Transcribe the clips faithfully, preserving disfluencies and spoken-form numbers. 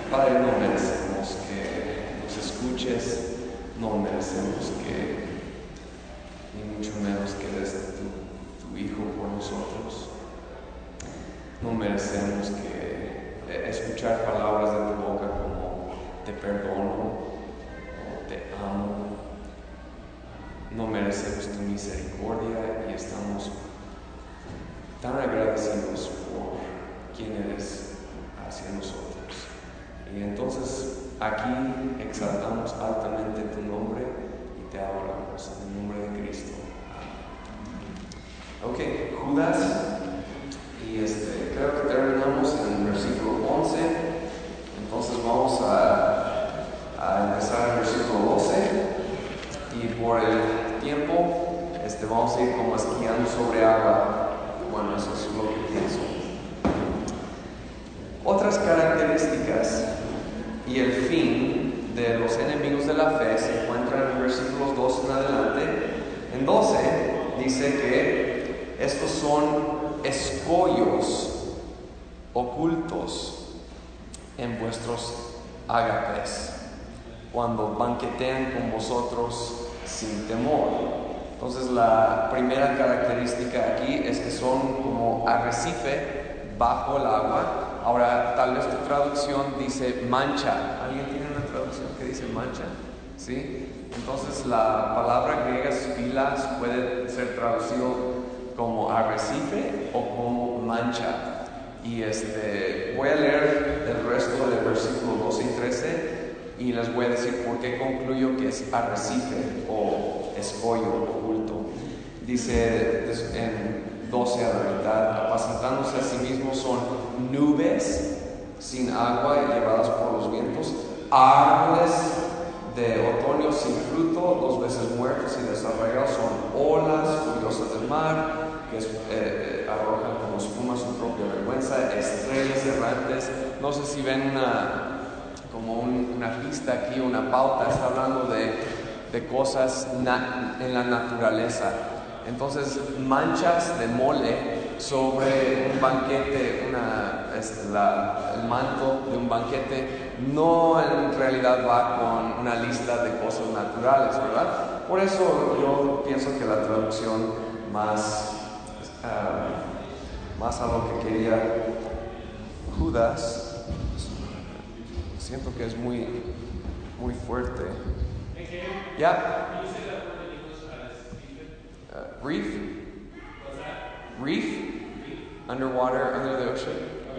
Padre, no merecemos que nos escuches, no merecemos que, ni mucho menos que des tu, tu Hijo por nosotros. No merecemos que eh, escuchar palabras de tu boca como te perdono o te amo. No merecemos tu misericordia y estamos tan agradecidos por quién eres hacia nosotros. Y entonces aquí exaltamos altamente tu nombre y te adoramos en el nombre de Cristo. Ok, Judas, y este, creo que terminamos en el versículo once, entonces vamos a, a empezar el versículo doce, y por el tiempo este, vamos a ir como esquiando sobre agua. Bueno, eso es lo que pienso. Otras características y el fin de los enemigos de la fe se encuentran en versículos doce en adelante. En doce dice que estos son escollos ocultos en vuestros ágapes, cuando banquetean con vosotros sin temor. Entonces la primera característica aquí es que son como arrecife bajo el agua. Ahora, tal vez tu traducción dice mancha. ¿Alguien tiene una traducción que dice mancha? ¿Sí? Entonces la palabra griega spilas puede ser traducido como arrecife o como mancha. Y este, voy a leer el resto del versículo doce y trece y les voy a decir por qué concluyo que es arrecife o escollo oculto. Dice en doce a la mitad, apacentándose a sí mismos son nubes sin agua y llevadas por los vientos, árboles de otoño sin fruto, dos veces muertos y desarraigados, son olas furiosas del mar que es, eh, arrojan como espuma su propia vergüenza, estrellas errantes. No sé si ven una como un, una pista aquí, una pauta, está hablando de, de cosas na, en la naturaleza. Entonces, manchas de mole sobre un banquete, una, este, la, el manto de un banquete, no en realidad va con una lista de cosas naturales, ¿verdad? Por eso yo pienso que la traducción más, uh, más a lo que quería Judas, siento que es muy, muy fuerte. ¿Ya? Yeah. Uh, reef? Reef? Underwater, under the ocean.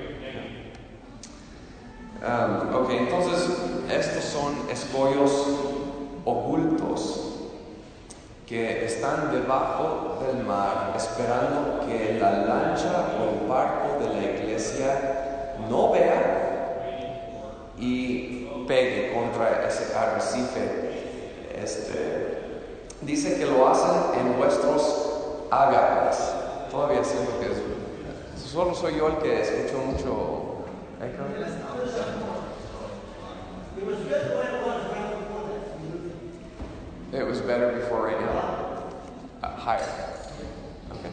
Um, ok, entonces estos son escollos ocultos que están debajo del mar esperando que la lancha o el barco de la iglesia no vea y pegue contra ese arrecife. Este, dice que lo hacen en vuestros ágapes. Todavía siento que es, solo soy yo el que escucho mucho eco. It was better before right now. Uh, higher. Okay.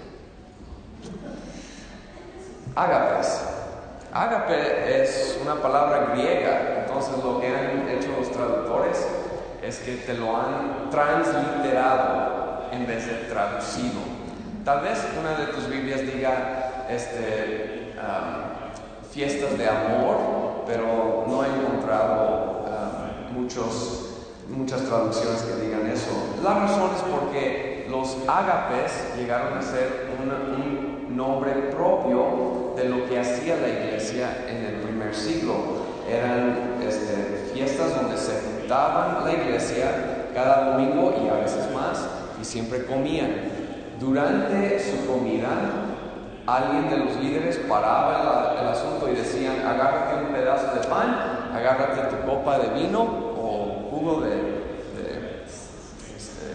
Ágapes. Ágape es una palabra griega, entonces lo que han hecho los traductores es que te lo han transliterado en vez de traducido. Tal vez una de tus Biblias diga este, um, fiestas de amor, pero no he encontrado um, muchos, muchas traducciones que digan eso. La razón es porque los ágapes llegaron a ser un, un nombre propio de lo que hacía la iglesia en el primer siglo. Eran este, fiestas donde se juntaban la iglesia cada domingo y a veces más, y siempre comían. Durante su comida, alguien de los líderes paraba el, el asunto y decían: agárrate un pedazo de pan, agárrate tu copa de vino o jugo de, de, este,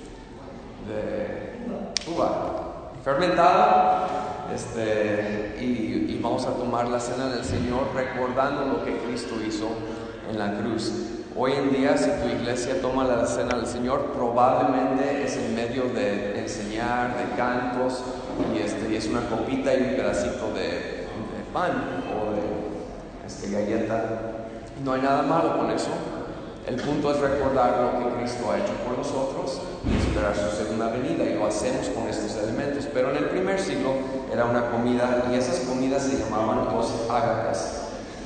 de uva fermentada, este, y, y vamos a tomar la cena del Señor recordando lo que Cristo hizo en la cruz. Hoy en día, si tu iglesia toma la cena del Señor, probablemente es en medio de enseñar, de cantos, y, este, y es una copita y un pedacito de, de pan o de este, galleta. No hay nada malo con eso. El punto es recordar lo que Cristo ha hecho por nosotros y esperar su segunda venida, y lo hacemos con estos elementos. Pero en el primer siglo era una comida, y esas comidas se llamaban los ágapes.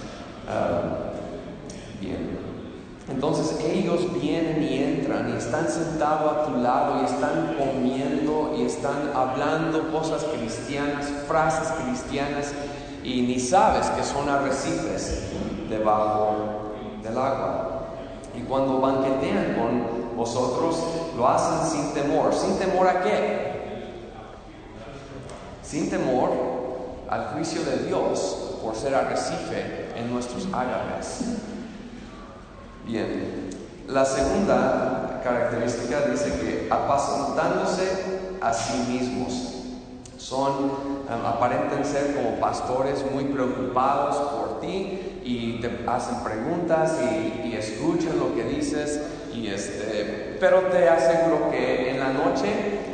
Uh, bien. Entonces ellos vienen y entran y están sentados a tu lado y están comiendo y están hablando cosas cristianas, frases cristianas, y ni sabes que son arrecifes debajo del agua. Y cuando banquetean con vosotros, lo hacen sin temor. ¿Sin temor a qué? Sin temor al juicio de Dios por ser arrecife en nuestros ágapes. Bien, la segunda característica dice que apacentándose a sí mismos. Son, um, aparentan ser como pastores muy preocupados por ti y te hacen preguntas y, y escuchan lo que dices, y este, pero te aseguro que en la noche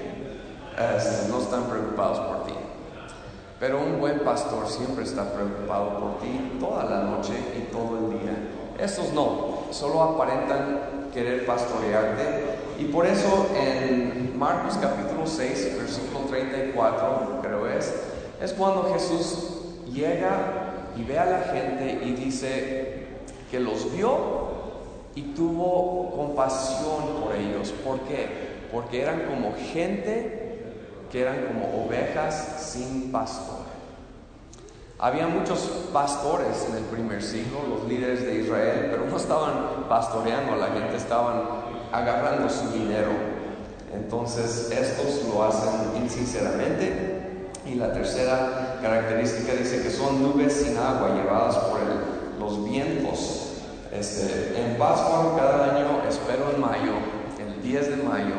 eh, no están preocupados por ti. Pero un buen pastor siempre está preocupado por ti toda la noche y todo el día. Estos no, solo aparentan querer pastorearte. Y por eso en Marcos capítulo seis, versículo treinta y cuatro, creo es, es cuando Jesús llega y ve a la gente y dice que los vio y tuvo compasión por ellos. ¿Por qué? Porque eran como gente que eran como ovejas sin pastor. Había muchos pastores en el primer siglo, los líderes de Israel, pero no estaban pastoreando a la gente, estaban agarrando su dinero. Entonces estos lo hacen insinceramente. Y la tercera característica dice que son nubes sin agua llevadas por el, los vientos. Este, en Pascua cada año, espero en mayo, el diez de mayo,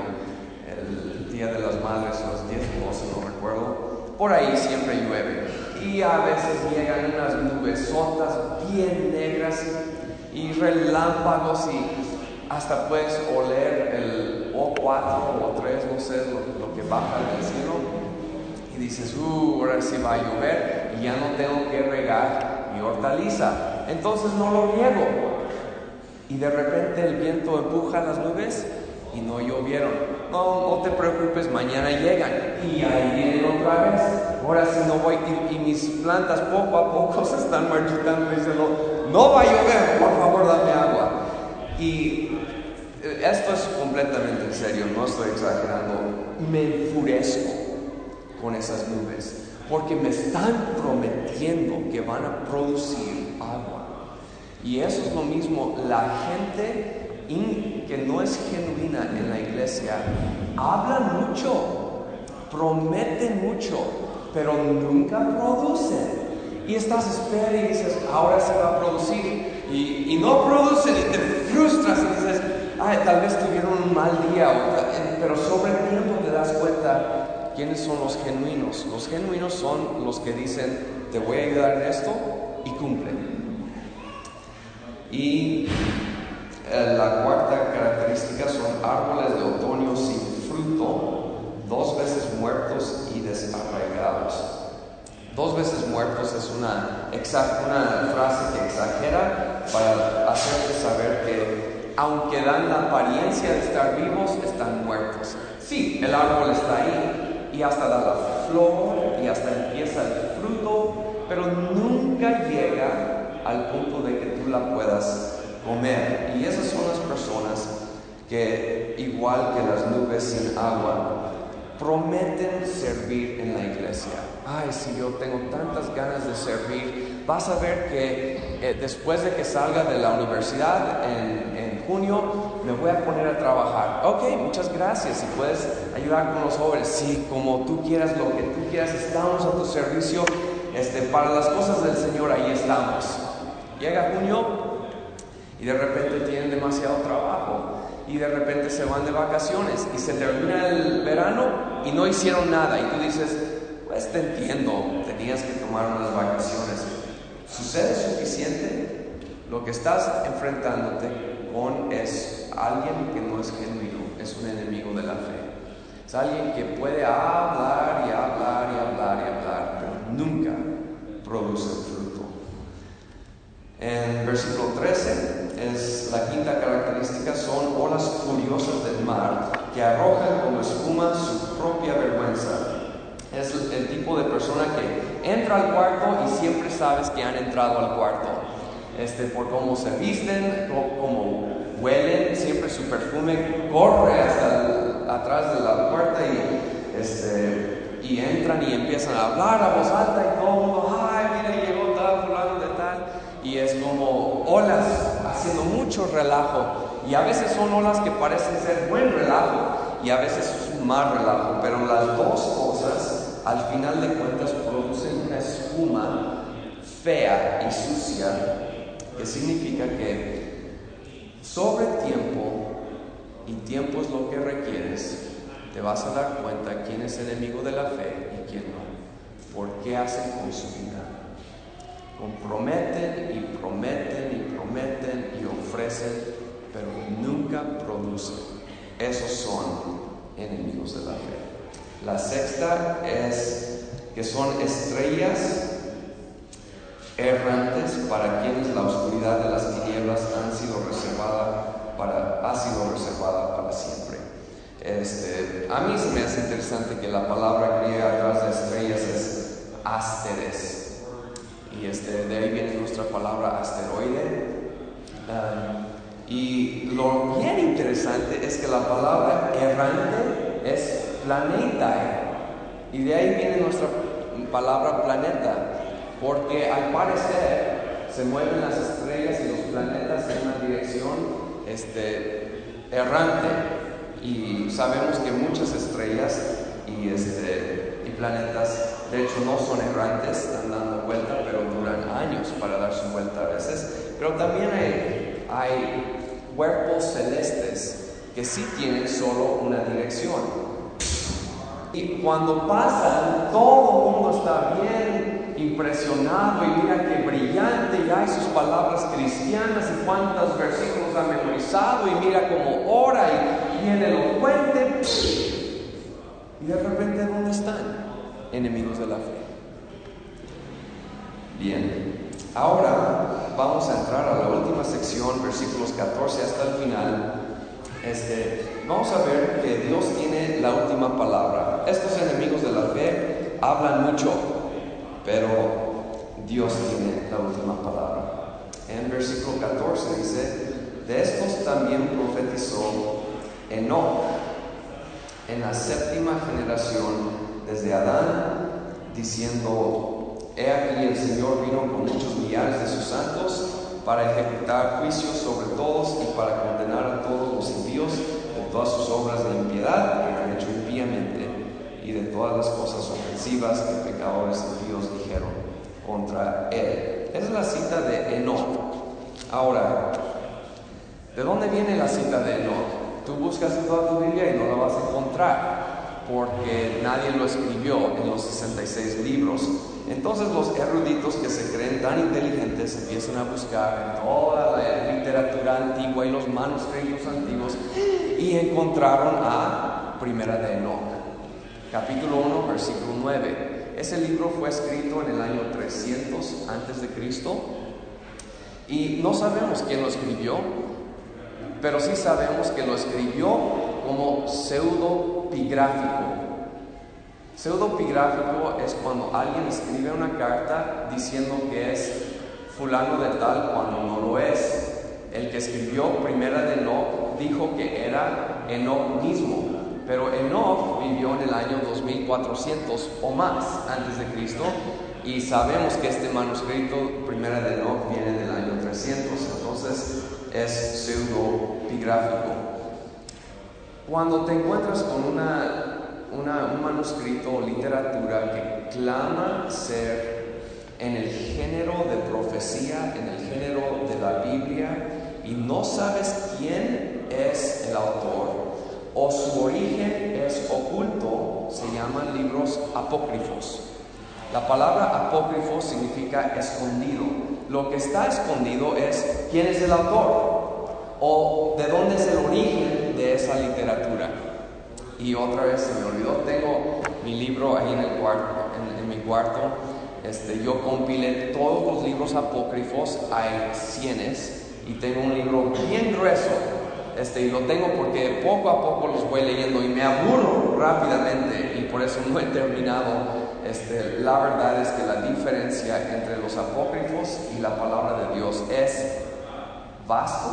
el Día de las Madres, los diez o doce, no recuerdo, por ahí siempre llueve. Y a veces llegan unas nubesotas bien negras y relámpagos, y hasta puedes oler el O cuatro o O tres, no sé, lo, lo que baja del cielo, y dices, uh, ahora sí va a llover y ya no tengo que regar mi hortaliza, entonces no lo riego. Y de repente el viento empuja las nubes y no llovieron. No, no te preocupes, mañana llegan y ahí vienen otra vez. Ahora sí no voy, y, y mis plantas poco a poco se están marchitando y dicen, no, no va a llover, por favor dame agua. Y esto es completamente en serio, no estoy exagerando. Me enfurezco con esas nubes porque me están prometiendo que van a producir agua. Y eso es lo mismo, la gente in, que no es genuina en la iglesia, habla mucho, promete mucho, pero nunca producen. Y estás esperando y dices, ahora se va a producir, y, y no producen, y te frustras y dices, ay, tal vez tuvieron un mal día, o, pero sobre el tiempo te das cuenta quiénes son los genuinos. Los genuinos son los que dicen, te voy a ayudar en esto, y cumplen. Y eh, la cuarta característica son árboles de otoño sin fruto, dos veces muertos y desarraigados. Dos veces muertos es una, una frase que exagera para hacerte saber que aunque dan la apariencia de estar vivos, están muertos. Sí, el árbol está ahí y hasta da la flor y hasta empieza el fruto, pero nunca llega al punto de que tú la puedas comer. Y esas son las personas que, igual que las nubes sin agua, prometen servir en la iglesia. Ay, si yo tengo tantas ganas de servir. Vas a ver que eh, después de que salga de la universidad en, en junio, me voy a poner a trabajar. Ok, muchas gracias. Si puedes ayudar con los jóvenes, sí, como tú quieras, lo que tú quieras, estamos a tu servicio. Este, para las cosas del Señor, ahí estamos. Llega junio y de repente tienen demasiado trabajo, y de repente se van de vacaciones y se termina el verano y no hicieron nada, y tú dices, pues te entiendo, tenías que tomar unas vacaciones. ¿Sucede suficiente? Lo que estás enfrentándote con es alguien que no es genuino, es un enemigo de la fe. Es alguien que puede hablar y hablar y hablar y hablar, pero nunca produce fruto. En versículo trece, es la quinta característica, son olas furiosas del mar que arrojan como espuma su propia vergüenza. Es el tipo de persona que entra al cuarto y siempre sabes que han entrado al cuarto. Este, por cómo se visten, cómo huelen, siempre su perfume corre hasta el, atrás de la puerta y, este, y entran y empiezan a hablar a voz alta y todo el mundo, ay, mira, llegó tal, fulano de tal. Y es como olas haciendo mucho relajo. Y a veces son olas que parecen ser buen relajo y a veces es un mal relajo. Pero las dos cosas, al final de cuentas, producen una espuma fea y sucia, que significa que sobre tiempo, y tiempo es lo que requieres, te vas a dar cuenta quién es enemigo de la fe y quién no. ¿Por qué hacen con su vida? Comprometen y prometen y prometen y ofrecen, pero nunca producen. Esos son enemigos de la fe. La sexta es que son estrellas errantes para quienes la oscuridad de las tinieblas han sido reservada para, ha sido reservada para siempre. Este, a mí se me hace interesante que la palabra griega atrás de estrellas es asteres. Y este, de ahí viene nuestra palabra asteroide. Um, y lo bien interesante es que la palabra errante es planeta. Y de ahí viene nuestra palabra planeta. Porque al parecer se mueven las estrellas y los planetas en una dirección este, errante. Y sabemos que muchas estrellas y, este, y planetas, de hecho, no son errantes, están dando vuelta, pero duran años para dar su vuelta a veces. Pero también hay, hay cuerpos celestes que sí tienen solo una dirección. Y cuando pasan, todo el mundo está bien impresionado y mira qué brillante, y hay sus palabras cristianas y cuántos versículos ha memorizado y mira cómo ora y bien elocuente. Y de repente, ¿dónde están? Enemigos de la fe. Bien, ahora vamos a entrar a la última sección, versículos catorce hasta el final. Este, vamos a ver que Dios tiene la última palabra. Estos enemigos de la fe hablan mucho, pero Dios tiene la última palabra. En versículo catorce dice: de estos también profetizó Enoc en la séptima generación desde Adán, diciendo: he aquí el Señor vino con muchos millares de sus santos para ejecutar juicios sobre todos y para condenar a todos los impíos de todas sus obras de impiedad que han hecho impíamente y de todas las cosas ofensivas que pecadores impíos dijeron contra él. Esa es la cita de Enoc. Ahora, ¿de dónde viene la cita de Enoc? Tú buscas en toda tu Biblia y no la vas a encontrar, porque nadie lo escribió en los sesenta y seis libros. Entonces los eruditos que se creen tan inteligentes empiezan a buscar en toda la literatura antigua y los manuscritos antiguos y encontraron a Primera de Enoc, capítulo uno, versículo nueve. Ese libro fue escrito en el año trescientos antes de Cristo y no sabemos quién lo escribió, pero sí sabemos que lo escribió como pseudopigráfico. Pseudopigráfico es cuando alguien escribe una carta diciendo que es fulano de tal cuando no lo es. El que escribió Primera de Enoc dijo que era Enoc mismo, pero Enoc vivió en el año dos mil cuatrocientos o más antes de Cristo, y sabemos que este manuscrito Primera de Enoc viene del año trescientos, entonces es pseudopigráfico. Cuando te encuentras con una Una, un manuscrito o literatura que clama ser en el género de profecía, en el género de la Biblia, y no sabes quién es el autor o su origen es oculto, se llaman libros apócrifos. La palabra apócrifo significa escondido. Lo que está escondido es quién es el autor o de dónde es el origen de esa literatura. Y otra vez se me olvidó, tengo mi libro ahí en el cuarto, en, en mi cuarto, este, yo compilé todos los libros apócrifos, hay cienes, y tengo un libro bien grueso, este, y lo tengo porque poco a poco los voy leyendo y me aburro rápidamente, y por eso no he terminado. Este, la verdad es que la diferencia entre los apócrifos y la palabra de Dios es vasto.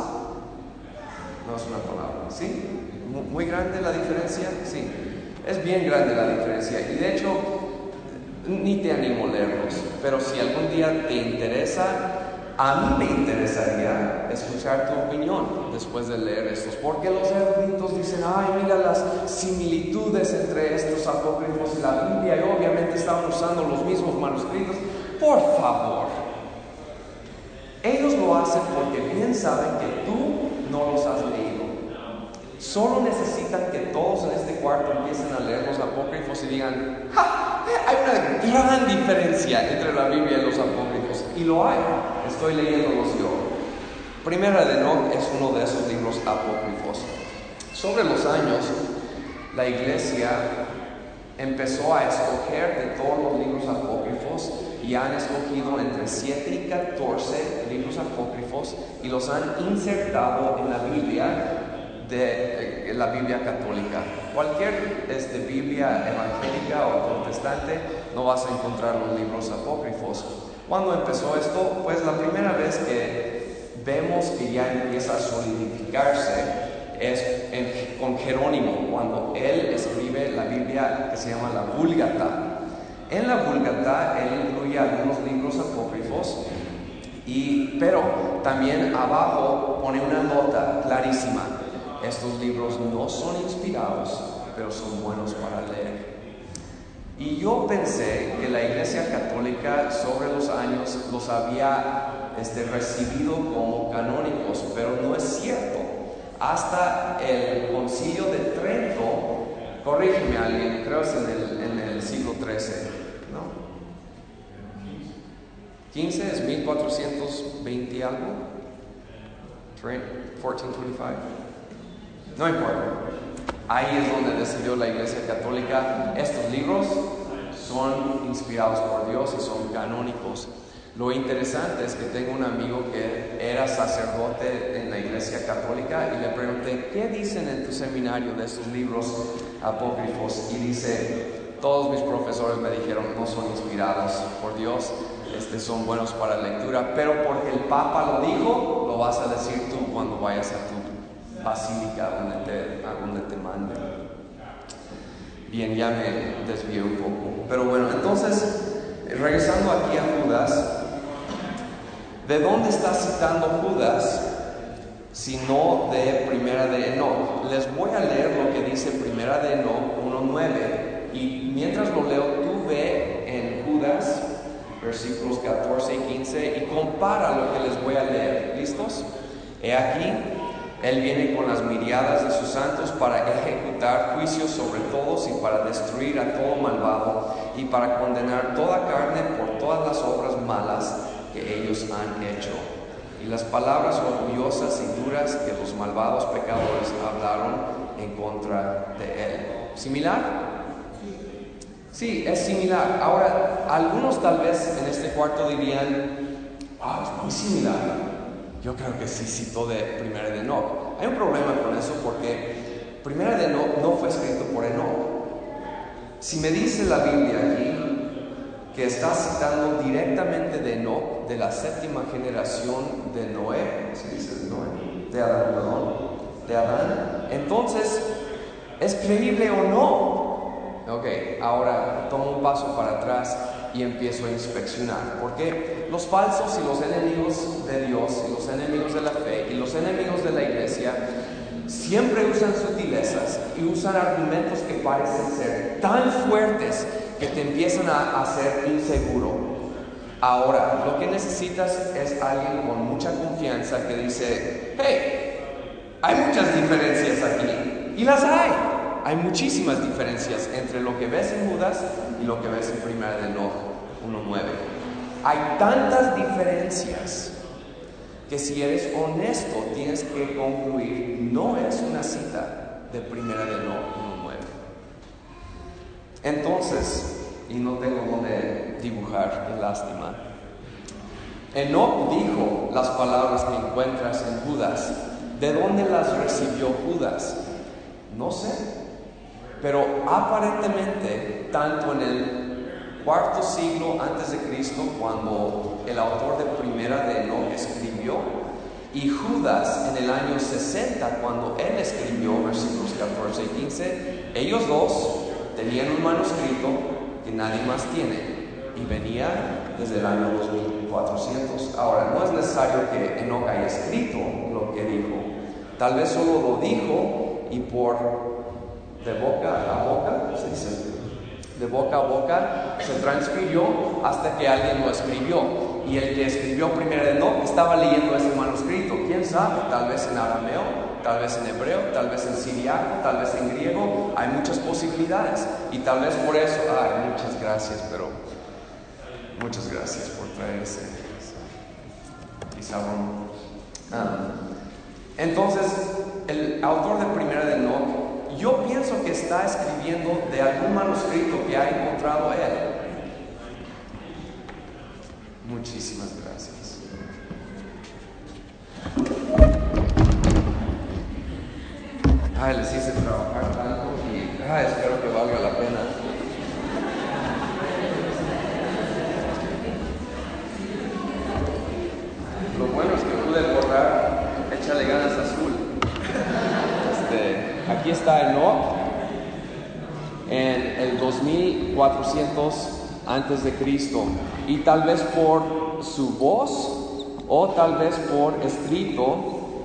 No es una palabra, ¿sí? Muy grande la diferencia, sí. Es bien grande la diferencia, y de hecho ni te animo a leerlos, pero si algún día te interesa, a mí me interesaría escuchar tu opinión después de leer estos, porque los eruditos dicen, ay, mira las similitudes entre estos apócrifos y la Biblia, y obviamente estaban usando los mismos manuscritos. Por favor, ellos lo hacen porque bien saben que tú no los has leído. Solo necesitan que todos en este cuarto empiecen a leer los apócrifos y digan, ¡ja! Hay una gran diferencia entre la Biblia y los apócrifos, y lo hay. Estoy leyéndolos yo. Primera de Enoc es uno de esos libros apócrifos. Sobre los años, la iglesia empezó a escoger de todos los libros apócrifos, y han escogido entre siete y catorce libros apócrifos y los han insertado en la Biblia de eh, la Biblia católica. Cualquier este, Biblia evangélica o protestante no vas a encontrar los libros apócrifos. ¿Cuándo empezó esto? Pues la primera vez que vemos que ya empieza a solidificarse es en, con Jerónimo, cuando él escribe la Biblia que se llama la Vulgata. En la Vulgata él incluye algunos libros apócrifos, y, pero también abajo pone una nota clarísima: estos libros no son inspirados, pero son buenos para leer. Y yo pensé que la Iglesia Católica sobre los años los había este, recibido como canónicos, pero no es cierto. Hasta el Concilio de Trento, corrígeme alguien, creo que es en el, en el siglo trece, ¿no? quince es mil cuatrocientos veinte y algo, catorce veinticinco. No importa. Ahí es donde decidió la Iglesia Católica: estos libros son inspirados por Dios y son canónicos. Lo interesante es que tengo un amigo que era sacerdote en la Iglesia Católica, y le pregunté, ¿qué dicen en tu seminario de estos libros apócrifos? Y dice, todos mis profesores me dijeron, no son inspirados por Dios, este, son buenos para lectura, pero porque el Papa lo dijo, lo vas a decir tú cuando vayas a tu basílica donde te, a donde te manden. Bien, ya me desvié un poco, pero bueno, entonces, regresando aquí a Judas, ¿de dónde está citando Judas sino de Primera de Enoc? Les voy a leer lo que dice Primera de Enoc uno nueve, y mientras lo leo, tú ve en Judas versículos catorce y quince y compara lo que les voy a leer. ¿Listos? He aquí, él viene con las miriadas de sus santos para ejecutar juicios sobre todos y para destruir a todo malvado y para condenar toda carne por todas las obras malas que ellos han hecho. Y las palabras orgullosas y duras que los malvados pecadores hablaron en contra de él. ¿Similar? Sí, es similar. Ahora, algunos tal vez en este cuarto dirían, ah, es muy similar. Yo creo que sí citó de Primera de Enoc. Hay un problema con eso porque Primera de Enoc no fue escrito por Enoc. Si me dice la Biblia aquí que está citando directamente de Enoc, de la séptima generación de Noé, ¿se dice de Noé? De Adán, perdón, de Adán, entonces, ¿es creíble o no? Ok, ahora tomo un paso para atrás y empiezo a inspeccionar, porque los falsos y los enemigos de Dios y los enemigos de la fe y los enemigos de la iglesia siempre usan sutilezas y usan argumentos que parecen ser tan fuertes que te empiezan a hacer inseguro. Ahora, lo que necesitas es alguien con mucha confianza que dice, hey, hay muchas diferencias aquí, y las hay. Hay muchísimas diferencias entre lo que ves en Judas y lo que ves en Primera de Enoc uno nueve. Hay tantas diferencias que si eres honesto tienes que concluir, no es una cita de Primera de Enoc uno nueve. Entonces, y no tengo dónde dibujar, qué lástima. Enoc dijo las palabras que encuentras en Judas. ¿De dónde las recibió Judas? No sé, pero aparentemente, tanto en el cuarto siglo antes de Cristo, cuando el autor de Primera de Enoc escribió, y Judas en el año sesenta, cuando él escribió versículos catorce y quince, ellos dos tenían un manuscrito que nadie más tiene, y venía desde el año dos mil cuatrocientos. Ahora, no es necesario que Enoc haya escrito lo que dijo, tal vez solo lo dijo y por de boca a boca, se dice, de boca a boca se transfirió hasta que alguien lo escribió. Y el que escribió Primera de Enoc estaba leyendo ese manuscrito, quién sabe, tal vez en arameo, tal vez en hebreo, tal vez en siriaco, tal vez en griego. Hay muchas posibilidades y tal vez por eso, ay, muchas gracias, pero muchas gracias por traer ese pizarrón. Ah. Entonces, el autor de Primera de Enoc, yo pienso que está escribiendo de algún manuscrito que ha encontrado él. Muchísimas gracias. Ay, les hice trabajar tanto y ay, espero que valga la pena. Lo bueno es que pude borrar, échale ganas azul. Este, aquí está Enoc en el dos mil cuatrocientos antes de Cristo, y tal vez por su voz o tal vez por escrito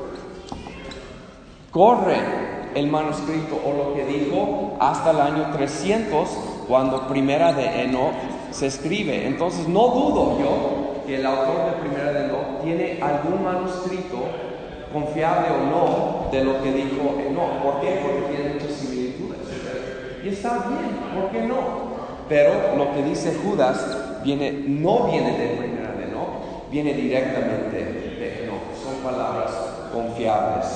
corre el manuscrito o lo que dijo hasta el año trescientos, cuando Primera de Enoc se escribe. Entonces no dudo yo que el autor de Primera de Enoc tiene algún manuscrito, confiable o no, de lo que dijo Enoc. ¿Por qué? Porque tiene muchas similitudes y está bien, ¿por qué no? Pero lo que dice Judas viene, no viene de Primera de Enoc, viene directamente de Enoc. Son palabras confiables.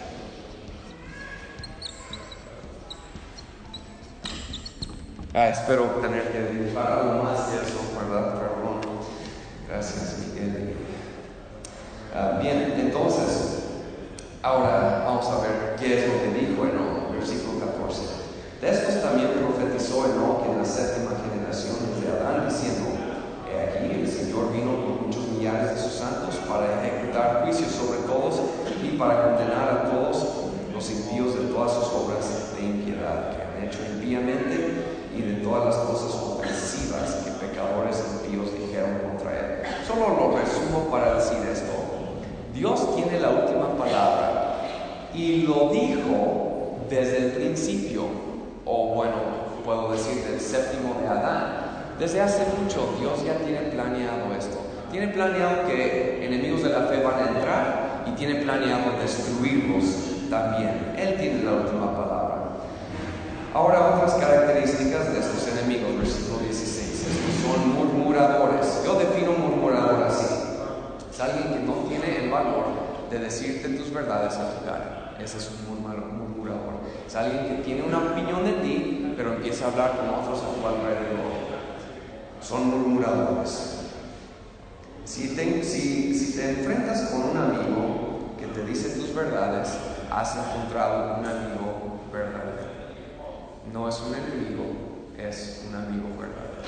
Ah, espero tener que dibujar algo más de eso, ¿verdad? Perdón. Gracias, Miguel. Ah, bien, entonces, ahora vamos a ver qué es lo que dijo Enoc, versículo catorce. De estos también profetizó Enoc en la séptima generación de Adán, diciendo: He aquí, el Señor vino con muchos millares de sus santos para ejecutar juicios sobre todos y para condenar a todos los impíos de todas sus obras de impiedad que han hecho impíamente y de todas las cosas ofensivas que pecadores impíos dijeron contra él. Solo lo resumo para decir esto: Dios tiene la última palabra y lo dijo desde el principio. O bueno, puedo decir del séptimo de Adán. Desde hace mucho Dios ya tiene planeado esto. Tiene planeado que enemigos de la fe van a entrar y tiene planeado destruirlos también. Él tiene la última palabra. Ahora, otras características de estos enemigos, versículo dieciséis. Estos son murmuradores. Yo defino murmurador así: es alguien que no tiene el valor de decirte tus verdades a tu cara. Ese es un murmurador. Es alguien que tiene una opinión de ti, pero empieza a hablar con otros a tu alrededor. Son murmuradores. Si te, si, si te enfrentas con un amigo que te dice tus verdades, has encontrado un amigo verdadero. No es un enemigo, es un amigo verdadero.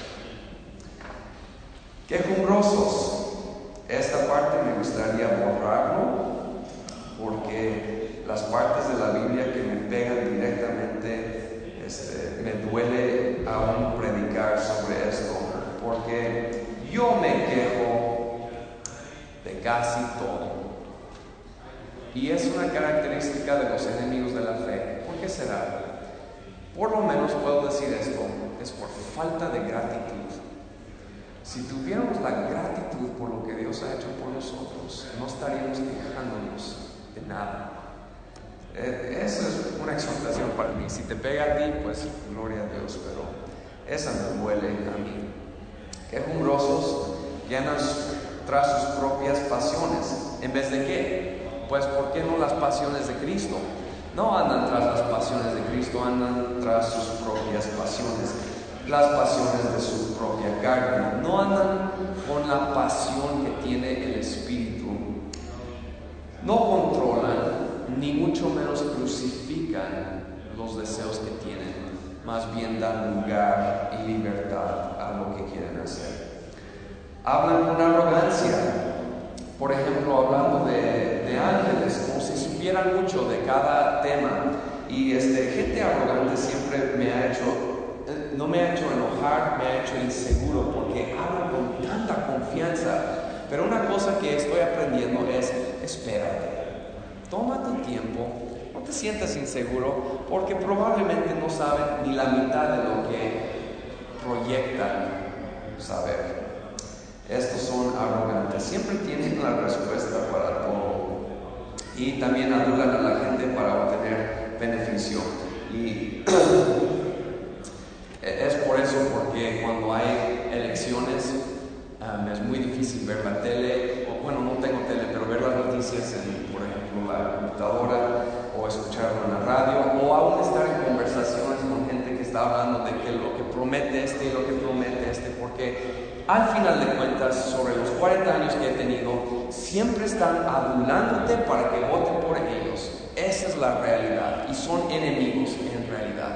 Quejumbrosos. Esta parte me gustaría borrarlo, porque las partes de la Biblia que me pegan directamente, este, me duele aún predicar sobre esto, porque yo me quejo de casi todo. Y es una característica de los enemigos de la fe. ¿Por qué será? Por lo menos puedo decir esto: es por falta de gratitud. Si tuviéramos la gratitud por lo que Dios ha hecho por nosotros, no estaríamos quejándonos de nada. Eh, esa es una exhortación para mí. Si te pega a ti, pues gloria a Dios, pero esa me duele a mí. Quejumbrosos, llenan tras sus propias pasiones. ¿En vez de qué? Pues ¿por qué no las pasiones de Cristo? No andan tras las pasiones de Cristo, andan tras sus propias pasiones. las pasiones de su propia carne. No andan con la pasión que tiene el Espíritu. No controlan, ni mucho menos crucifican los deseos que tienen. Más bien dan lugar y libertad a lo que quieren hacer. Hablan con arrogancia. Por ejemplo, hablando de, de ángeles, como si supieran mucho de cada tema. Y este, gente arrogante siempre me ha hecho, no me ha hecho enojar, me ha hecho inseguro, porque hablan con tanta confianza. Pero una cosa que estoy aprendiendo es, espérate, toma tu tiempo, no te sientas inseguro, porque probablemente no saben ni la mitad de lo que proyectan saber. Estos son arrogantes, siempre tienen la respuesta para todo y también adulan a la gente para obtener beneficio. Y es por eso porque cuando hay elecciones um, es muy difícil ver la tele, o bueno, no tengo tele, pero ver las noticias en, por ejemplo, la computadora, o escucharlo en la radio, o aún estar en conversaciones con gente que está hablando de que lo que promete este y lo que promete este, porque al final de cuentas, sobre los cuarenta años que he tenido, siempre están adulándote para que voten por ellos. Esa es la realidad, y son enemigos en realidad.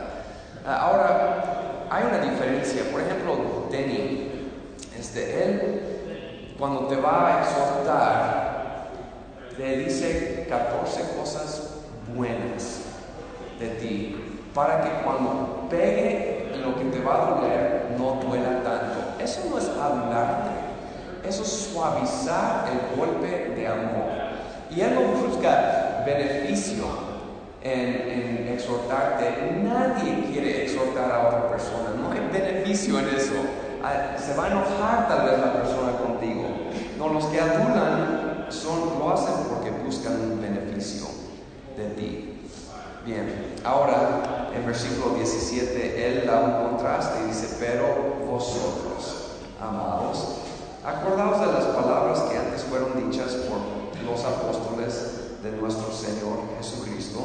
Ahora, hay una diferencia. Por ejemplo, Denny, este, él cuando te va a exhortar, te dice catorce cosas buenas de ti, para que cuando pegue lo que te va a doler, no duela tanto. Eso no es adularte, eso es suavizar el golpe de amor. Y él no busca beneficio en, en exhortarte. Nadie quiere exhortar a otra persona, no hay beneficio en eso. Se va a enojar tal vez la persona contigo. No, los que adulan son, lo hacen porque buscan un beneficio de ti. Bien, ahora en versículo diecisiete él da un contraste y dice: pero vosotros, amados, acordaos de las palabras que antes fueron dichas por los apóstoles de nuestro Señor Jesucristo.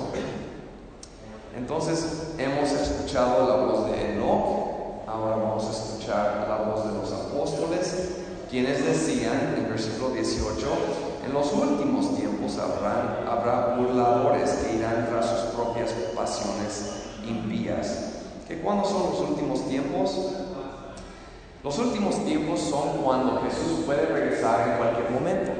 Entonces hemos escuchado la voz de Enoc, ahora vamos a escuchar la voz de los apóstoles, quienes decían en versículo dieciocho: en los últimos tiempos habrá, habrá burladores que irán tras sus propias pasiones impías. ¿Que cuándo son los últimos tiempos? Los últimos tiempos son cuando Jesús puede regresar en cualquier momento.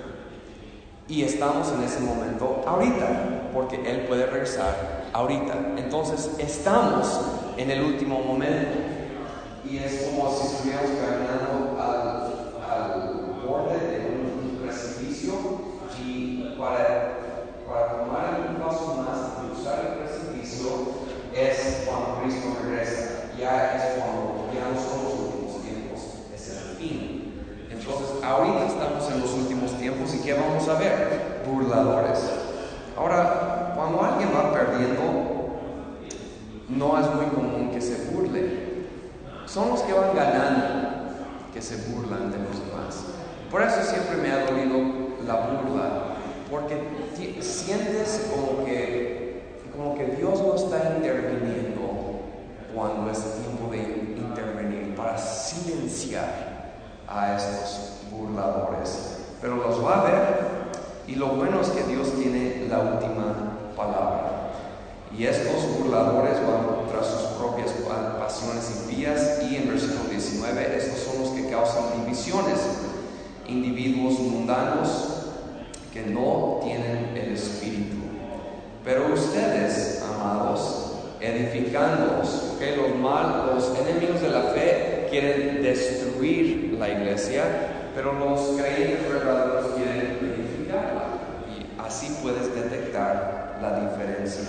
Y estamos en ese momento ahorita, porque Él puede regresar ahorita. Entonces estamos en el último momento. Y es como si estuviéramos caminando al, al borde de un precipicio, y para, para tomar un paso más y cruzar el precipicio es cuando Cristo regresa. Ya es cuando ya no son los últimos tiempos, es el fin. Entonces ahorita estamos en los últimos tiempos, y ¿qué vamos a ver? Burladores. Ahora, cuando alguien va perdiendo, no es muy común que se burle. Son los que van ganando que se burlan de los demás. Por eso siempre me ha dolido la burla, porque t- sientes como que, como que Dios no está interviniendo cuando es tiempo de intervenir para silenciar a estos burladores. Pero los va a ver, y lo bueno es que Dios tiene la última palabra. Y estos burladores van tras sus propias pasiones impías, y en versículo diecinueve, estos son los que causan divisiones, individuos mundanos que no tienen el Espíritu. Pero ustedes, amados, edificándoos, que los mal, los enemigos de la fe quieren destruir la iglesia, pero los creyentes verdaderos quieren edificarla. Y así puedes detectar la diferencia.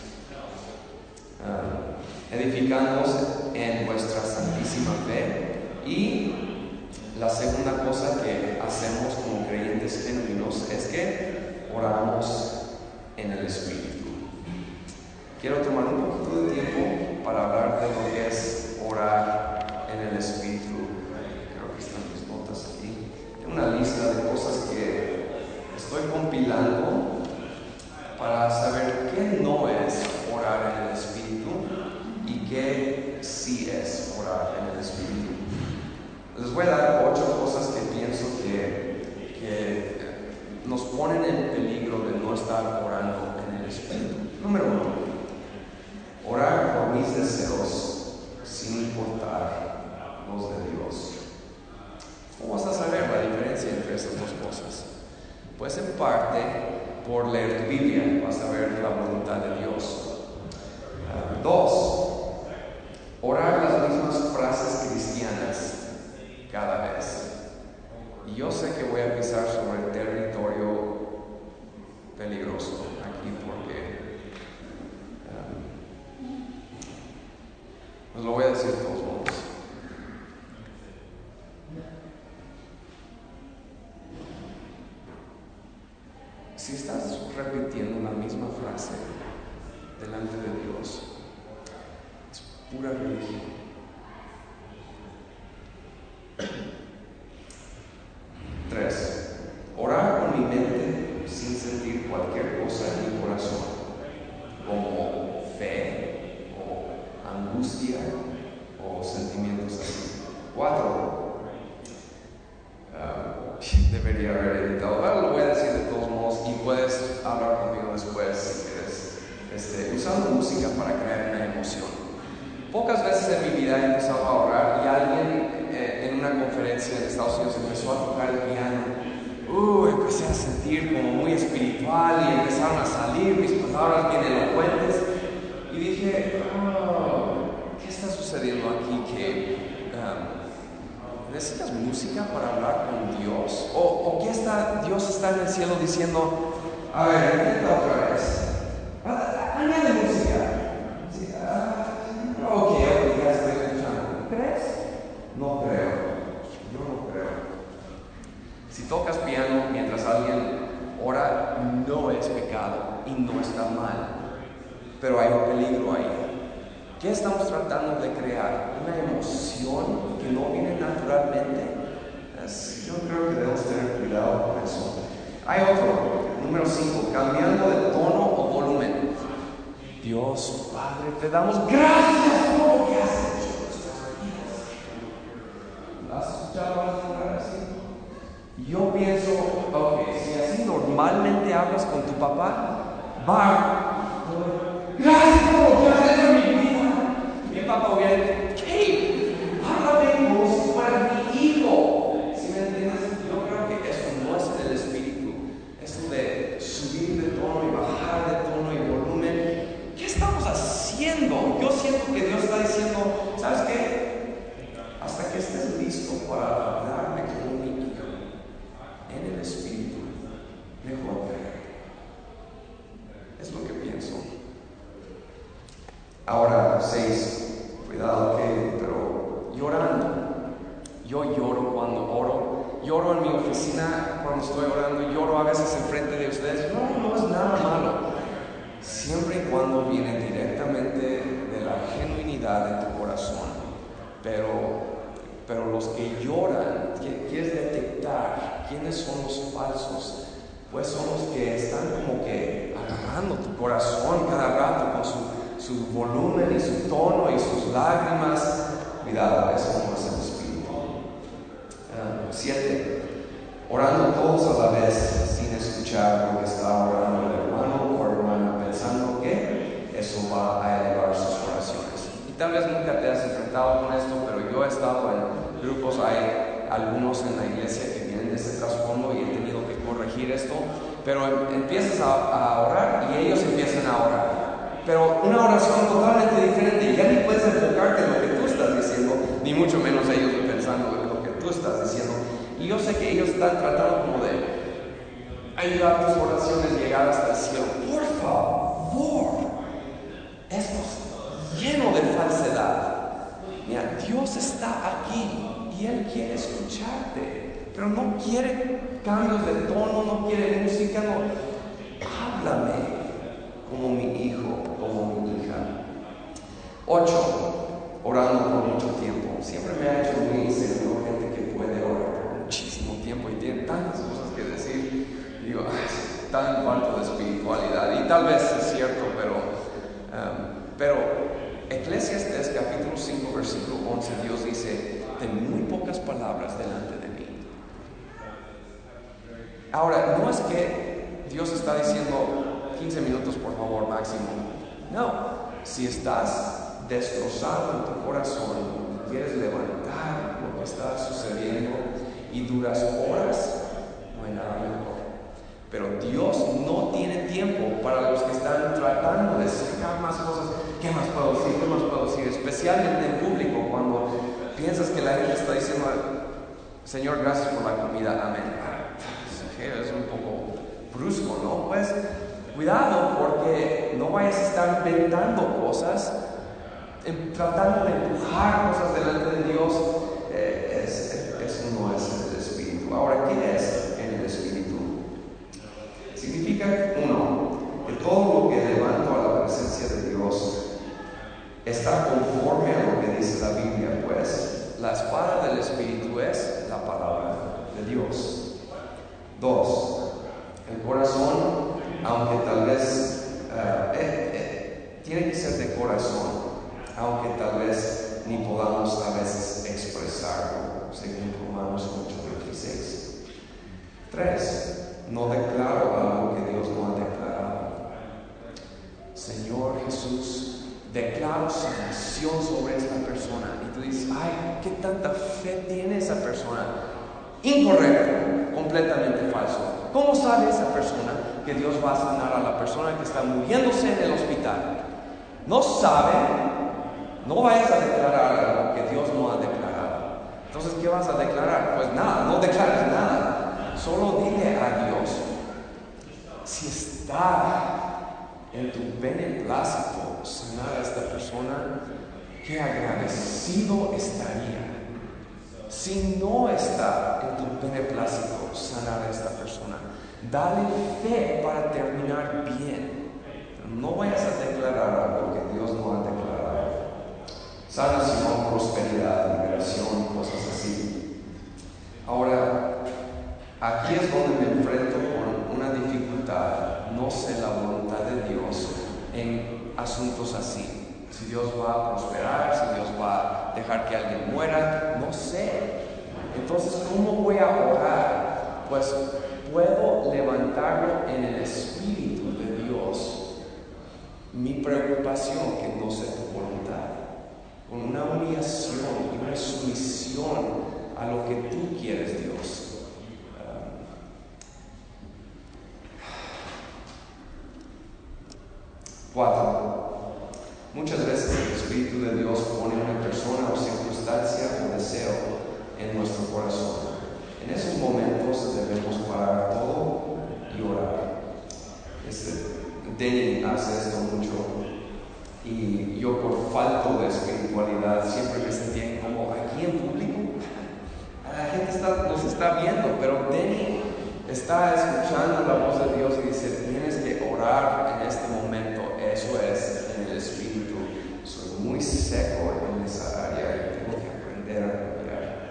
Uh, edificándoos en vuestra santísima fe. Y la segunda cosa que hacemos como creyentes genuinos es que oramos en el Espíritu. Quiero tomar un poquito de tiempo para hablar de lo que es orar en el Espíritu. Creo que están mis notas aquí. Tengo una lista de cosas que estoy compilando para saber qué no es orar en el Espíritu y qué sí es orar voy a dar ocho cosas que pienso que, que nos ponen en peligro de no estar orando en el Espíritu. Número uno, orar por mis deseos sin importar los de Dios. ¿Cómo vas a saber la diferencia entre esas dos cosas? Pues en parte por leer tu Biblia vas a ver la voluntad de Dios. Uh, dos, orar las mismas frases cristianas cada vez. Y yo sé que voy a pisar sobre territorio peligroso aquí porque um, pues lo voy a decir de todos modos. Si estás repitiendo la misma frase delante de Dios, es pura religión. Tres, orar con mi mente sin sentir cualquier cosa en mi corazón, como fe o angustia o sentimientos así. Cuatro, uh, debería haber editado, pero lo voy a decir de todos modos y puedes hablar conmigo después si quieres, este, usando música para crear una emoción. Pocas veces en mi vida he empezado a orar y alguien eh, en una conferencia en Estados Unidos empezó a tocar el piano. Uh, empecé a sentir como muy espiritual y empezaron a salir mis palabras bien elocuentes y dije, oh, ¿qué está sucediendo aquí? Que um, ¿necesitas música para hablar con Dios? ¿O, o qué está, Dios está en el cielo diciendo, a ver, intenta otra vez, añade música? Sí, uh, ok, ok, ya estoy escuchando. ¿Crees? No creo, yo no creo. Si tocas piano mientras alguien ora, no es pecado y no está mal, pero hay un peligro ahí. ¿Qué estamos tratando de crear? ¿Una emoción que no viene naturalmente? Es, yo creo que debemos tener cuidado con eso. Hay otro, número cinco, cambiando de tono o volumen. Dios, Padre, te damos gracias por lo que has hecho en nuestras vidas. ¿Has escuchado a alguien orar así? Yo pienso, ok, si así normalmente hablas con tu papá, va, gracias por lo que has hecho en mi vida. Mi papá hubiera dicho, hey, háblame como si fuera mi hijo. ¿Sí me entiendes? Yo creo que eso no es del espíritu. Eso de subir de tono y bajar de tono y volumen. ¿Qué estamos haciendo? Yo siento que Dios está diciendo, ¿sabes qué? Hasta que estés listo para hablarme como mi hijo en el espíritu, mejor creer. Es lo que pienso. Ahora, seis, cuidado que, pero llorando. Yo lloro cuando oro, lloro en mi oficina cuando estoy orando, lloro a veces enfrente de ustedes. No, no es nada malo, siempre y cuando viene directamente de la genuinidad de tu corazón. Pero, pero los que lloran, quieres detectar quiénes son los falsos, pues son los que están como que agarrando tu corazón cada rato con su su volumen y su tono y sus lágrimas. Cuidado, eso no es el espíritu. Uh, siete, orando todos a la vez sin escuchar lo que está orando el hermano o hermana, pensando que eso va a elevar sus oraciones. Y tal vez nunca te has enfrentado con esto, pero yo he estado en grupos, hay algunos en la iglesia que vienen de ese trasfondo y he tenido que corregir esto, pero empiezas a, a orar y ellos empiezan a orar. Pero una oración totalmente diferente, ya ni puedes enfocarte en lo que tú estás diciendo, ni mucho menos ellos pensando en lo que tú estás diciendo. Y yo sé que ellos están tratando como de ayudar tus oraciones a llegar hasta el cielo. Por favor, esto es lleno de falsedad. Mira, Dios está aquí y Él quiere escucharte, pero no quiere cambios de tono, no quiere música, no. Háblame como mi hijo, como mi hija. Ocho, orando por mucho tiempo. Siempre me ha hecho muy inseguro gente que puede orar por muchísimo tiempo y tiene tantas cosas que decir. Digo, ay, tan falto de espiritualidad. Y tal vez es cierto, pero, um, pero Eclesiastes capítulo cinco, versículo once, Dios dice, de muy pocas palabras delante de mí. Ahora, no es que Dios está diciendo quince minutos por favor máximo. No, si estás destrozado en tu corazón, quieres levantar lo que está sucediendo y duras horas, no hay nada mejor. Pero Dios no tiene tiempo para los que están tratando de sacar más cosas. ¿Qué más puedo decir? ¿Qué más puedo decir? Especialmente en público, cuando piensas que la gente está diciendo, Señor, gracias por la comida, amén. Es un poco brusco, ¿no? Pues cuidado, porque no vayas a estar inventando cosas, tratando de empujar cosas delante de Dios. Eh, es, es, eso no es el Espíritu. Ahora, ¿qué es en el Espíritu? Significa, uno, que todo lo que levanto a la presencia de Dios está conforme a lo que dice la Biblia, pues la espada del Espíritu es la palabra de Dios. Dos, el corazón, aunque tal vez uh, eh, eh, tiene que ser de corazón, aunque tal vez ni podamos a veces expresarlo, según Romanos ocho veintiséis. Tres, no declaro algo que Dios no ha declarado. Señor Jesús, declaro sanación sobre esta persona. Y tú dices, ay, ¿qué tanta fe tiene esa persona? Incorrecto, completamente falso. ¿Cómo sabe esa persona que Dios va a sanar a la persona que está muriéndose en el hospital? No sabe, no vayas a declarar algo que Dios no ha declarado. Entonces, ¿qué vas a declarar? Pues nada, no declares nada. Solo dile a Dios, si está en tu beneplácito sanar a esta persona, qué agradecido estaría. Si no está en tu beneplácito sanar a esta persona, dale fe para terminar bien. No vayas a declarar algo que Dios no ha declarado. Sanación, prosperidad, liberación, cosas así. Ahora, aquí es donde me enfrento con una dificultad. No sé la voluntad de Dios en asuntos así. Si Dios va a prosperar, si Dios va a dejar que alguien muera, no sé. Entonces, ¿cómo voy a orar? Pues puedo levantarlo en el Espíritu de Dios. Mi preocupación, que no sé tu voluntad, con una humillación y una sumisión a lo que tú quieres, Dios. Cuatro. Muchas veces el Espíritu de Dios pone una persona o circunstancia o deseo en nuestro corazón. En esos momentos debemos parar todo y orar. Este, Denny hace esto mucho y yo, por falta de espiritualidad, siempre me sentía incómodo aquí en público. La gente está, nos está viendo, pero Denny está escuchando la voz de Dios y dice, tienes que orar en este momento. Eso es en el Espíritu. Soy muy seco en esa área y tengo que aprender a cambiar.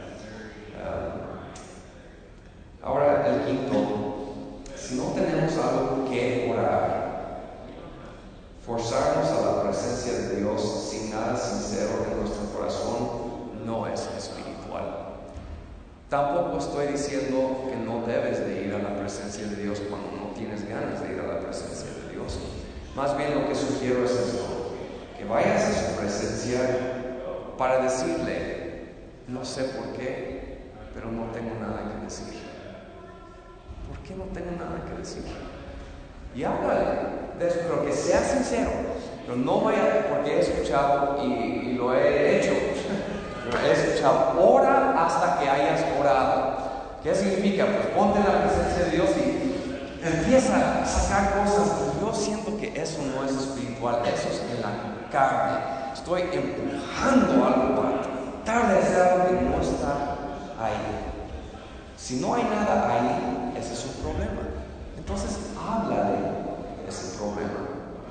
Um, ahora, el quinto, si no tenemos algo que orar, forzarnos a la presencia de Dios sin nada sincero en nuestro corazón no es espiritual. Tampoco estoy diciendo que no debes de ir a la presencia de Dios cuando no tienes ganas de ir a la presencia de Dios. Más bien lo que sugiero es esto, que vayas a su presencia para decirle, no sé por qué, pero no tengo nada que decir. ¿Por qué no tengo nada que decir? Y háblale de eso, pero que sea sincero. Pero no vaya, porque he escuchado y, y lo he hecho. He escuchado, ora hasta que hayas orado. ¿Qué significa? Pues ponte en la presencia de Dios y empieza a sacar cosas. Yo siento que eso no es espiritual, eso es en la carne. Estoy empujando algo para tratar de hacer algo que no está ahí. Si no hay nada ahí, ese es un problema. Entonces, háblale de ese problema.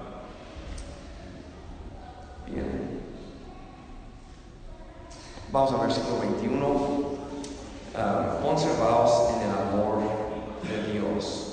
Bien. Vamos al versículo veintiuno. Uh, conservaos en el amor de Dios.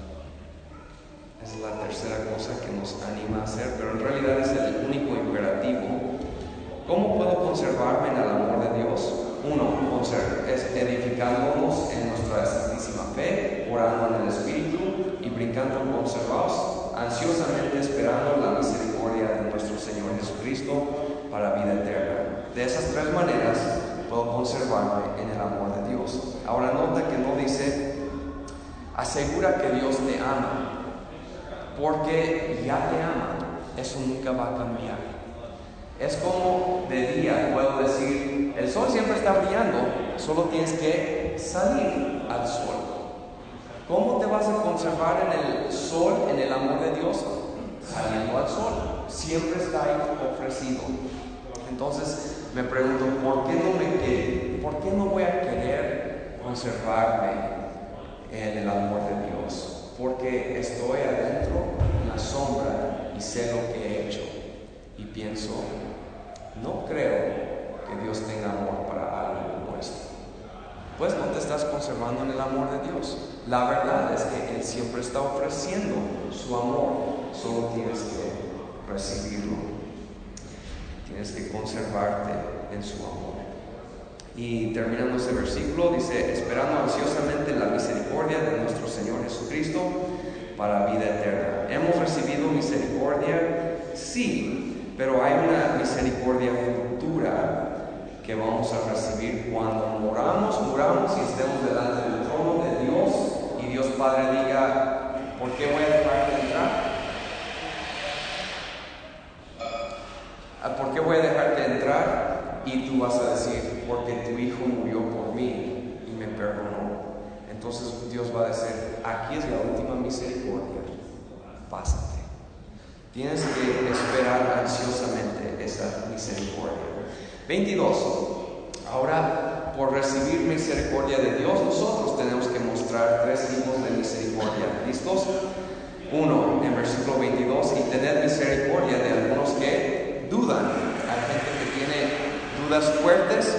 Es la tercera cosa que nos anima a hacer, pero en realidad es el único imperativo. ¿Cómo puedo conservarme en el amor de Dios? Uno, conser- es edificándonos en nuestra santísima fe, orando en el Espíritu y brincando conservados, ansiosamente esperando la misericordia de nuestro Señor Jesucristo para vida eterna. De esas tres maneras puedo conservarme en el amor de Dios. Ahora nota que no dice, asegura que Dios te ama, porque ya te ama. Eso nunca va a cambiar. Es como de día, puedo decir, el sol siempre está brillando, solo tienes que salir al sol. ¿Cómo te vas a conservar en el sol, en el amor de Dios? Saliendo al sol. Siempre está ahí ofrecido. Entonces me pregunto, ¿por qué no me quedé? ¿Por qué no voy a querer conservarme en el amor de Dios? Porque estoy adentro en la sombra y sé lo que he hecho. Y pienso, no creo que Dios tenga amor para algo como esto. Pues no te estás conservando en el amor de Dios. La verdad es que Él siempre está ofreciendo su amor. Solo tienes que recibirlo. Tienes que conservarte en su amor. Y terminando ese versículo, dice, esperando ansiosamente la misericordia de nuestro Señor Jesucristo para vida eterna. ¿Hemos recibido misericordia? Sí, pero hay una misericordia futura que vamos a recibir cuando moramos, moramos y estemos delante del trono de Dios y Dios Padre diga, ¿por qué voy a dejarte entrar? ¿Por qué voy a dejarte entrar? Y tú vas a decir, porque tu hijo murió por mí y me perdonó. Entonces Dios va a decir, aquí es la última misericordia, pásate. Tienes que esperar ansiosamente esa misericordia. veintidós. Ahora, por recibir misericordia de Dios, nosotros tenemos que mostrar tres tipos de misericordia. ¿Listos? Uno, en versículo veintidós, y tener misericordia de algunos que dudan. Hay gente que tiene dudas fuertes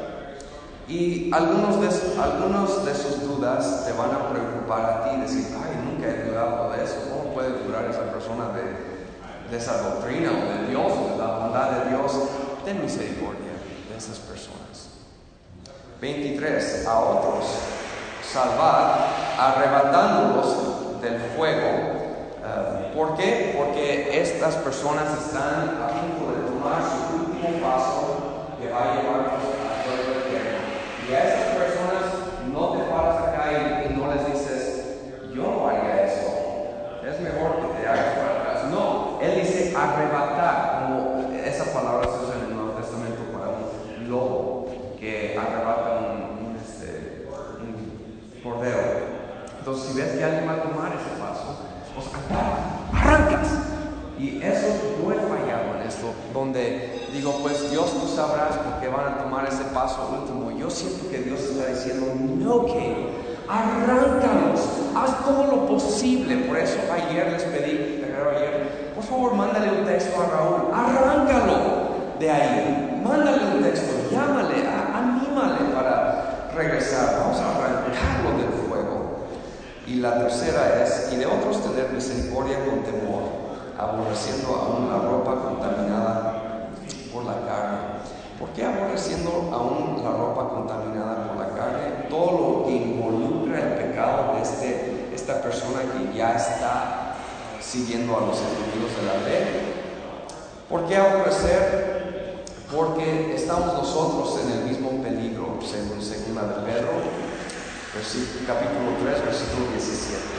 y algunos de, algunos de sus dudas te van a preocupar a ti, decir, ay, nunca he dudado de eso. ¿Cómo puede dudar esa persona de, de esa doctrina o de Dios o de la bondad de Dios? Ten misericordia de esas personas. veintitrés. A otros salvar, arrebatándolos del fuego. Uh, ¿Por qué? Porque estas personas están a punto de tomar su último paso que va a llevarnos al fuego eterno. Y a esas personas no te paras acá y, y no les dices, yo no haría eso, es mejor que te hagas para atrás. No, Él dice arrebatar, como esa palabra se usa en el Nuevo Testamento para un lobo que arrebata un, un, este, un cordero. Entonces, si ves que alguien va a tomar ese paso, pues arrancas. Y eso no he fallado en esto, donde digo, pues Dios, tú sabrás por qué van a tomar ese paso último. Yo siento que Dios está diciendo, no, que arráncalos, haz todo lo posible. Por eso ayer les pedí, ayer, por favor, mándale un texto a Raúl, arráncalo de ahí, mándale un texto, llámale, a, anímale para regresar. Vamos a arrancarlo del fuego. Y la tercera es, y de otros tener misericordia con temor, aborreciendo aún la ropa contaminada por la carne. ¿Por qué aborreciendo aún la ropa contaminada por la carne? Todo lo que involucra el pecado de este, esta persona que ya está siguiendo a los enemigos de la ley. ¿Por qué aborrecer? Porque estamos nosotros en el mismo peligro, según segunda de Pedro, capítulo tres, versículo diecisiete.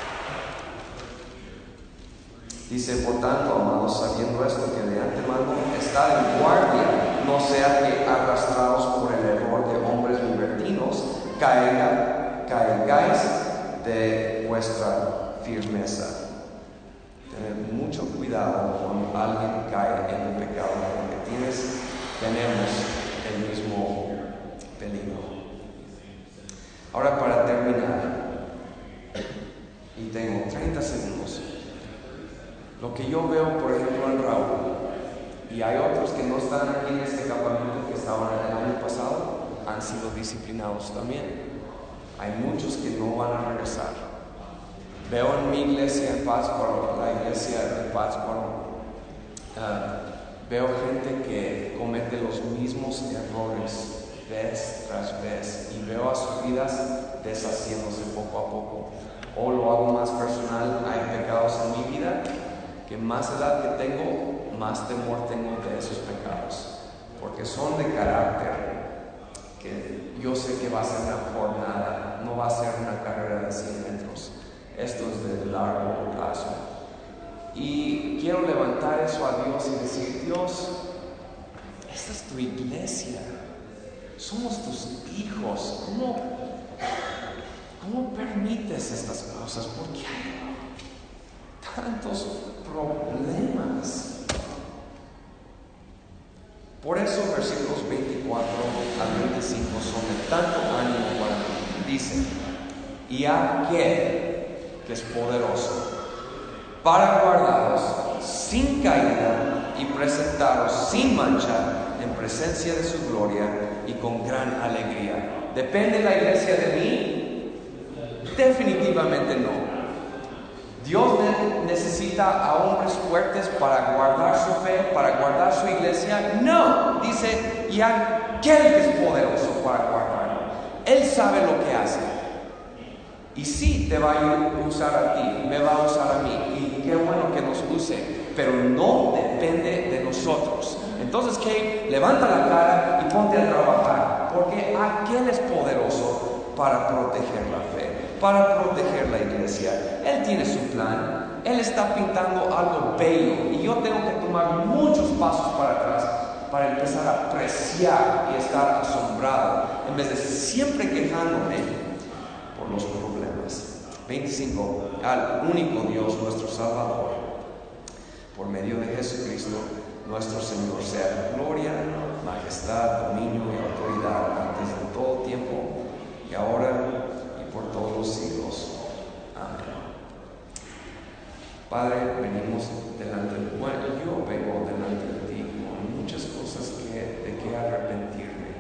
Dice, por tanto, amados, sabiendo esto, que de antemano estad en guardia, no sea que arrastrados por el error de hombres libertinos, caiga, caigáis de vuestra firmeza. Tener mucho cuidado cuando alguien cae en el pecado, porque tienes, tenemos el mismo peligro. Ahora, para terminar, y tengo treinta segundos, lo que yo veo, por ejemplo, en Raúl, y hay otros que no están aquí en este campamento que estaban el año pasado, han sido disciplinados también. Hay muchos que no van a regresar. Veo en mi iglesia en Pátzcuaro, la iglesia de Pátzcuaro, uh, veo gente que comete los mismos errores vez tras vez y veo a sus vidas deshaciéndose poco a poco. O lo hago más personal, hay pecados en mi vida que más edad que tengo, más temor tengo de esos pecados, porque son de carácter que yo sé que va a ser una jornada, no va a ser una carrera de cien metros, esto es de largo plazo. Y quiero levantar eso a Dios y decir: Dios, esta es tu iglesia, somos tus hijos, ¿cómo, cómo permites estas cosas? ¿Por qué hay tantos problemas? Por eso versículos veinticuatro al veinticinco son de tanto ánimo para mí. Dice: y aquel que es poderoso para guardaros sin caída y presentaros sin mancha en presencia de su gloria y con gran alegría. ¿Depende la iglesia de mí? Definitivamente no. Dios necesita a hombres fuertes para guardar su fe, para guardar su iglesia. No, dice: y aquel que es poderoso para guardarlo. Él sabe lo que hace. Y sí te va a usar a ti, me va a usar a mí. Y qué bueno que nos use, pero no depende de nosotros. Entonces, ¿qué? Levanta la cara y ponte a trabajar, porque aquel es poderoso para proteger la fe, para proteger la iglesia. Él tiene su plan, Él está pintando algo bello, y yo tengo que tomar muchos pasos para atrás para empezar a apreciar y estar asombrado, en vez de siempre quejándome por los problemas. veinticinco. Al único Dios, nuestro Salvador, por medio de Jesucristo nuestro Señor, sea gloria, majestad, dominio y autoridad antes de todo tiempo y ahora y por todos los siglos. Amén. Padre, venimos delante de bueno, yo vengo delante de ti con muchas cosas que, de que arrepentirme.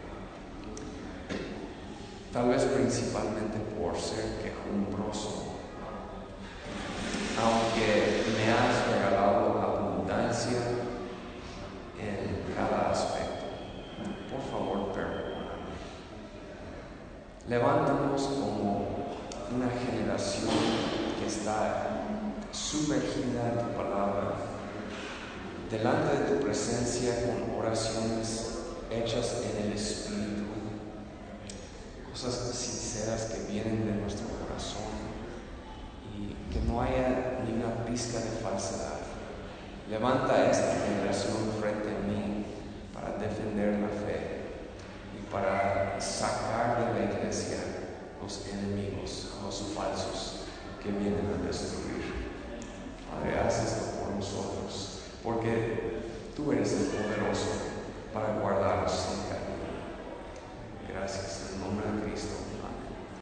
Tal vez principalmente por ser quejumbroso, aunque me has regalado abundancia en cada aspecto. Por favor, perdóname. Levántanos como una generación que está sumergida en tu palabra, delante de tu presencia, con oraciones hechas en el Espíritu, cosas sinceras que vienen de nuestro corazón, y que no haya ni una pizca de falsedad. Levanta esta generación frente a mí para defender la fe y para sacar de la iglesia los enemigos, los falsos que vienen a destruir. Padre, haz esto por nosotros, porque tú eres el poderoso para guardarnos sin caída. Gracias en el nombre de Cristo.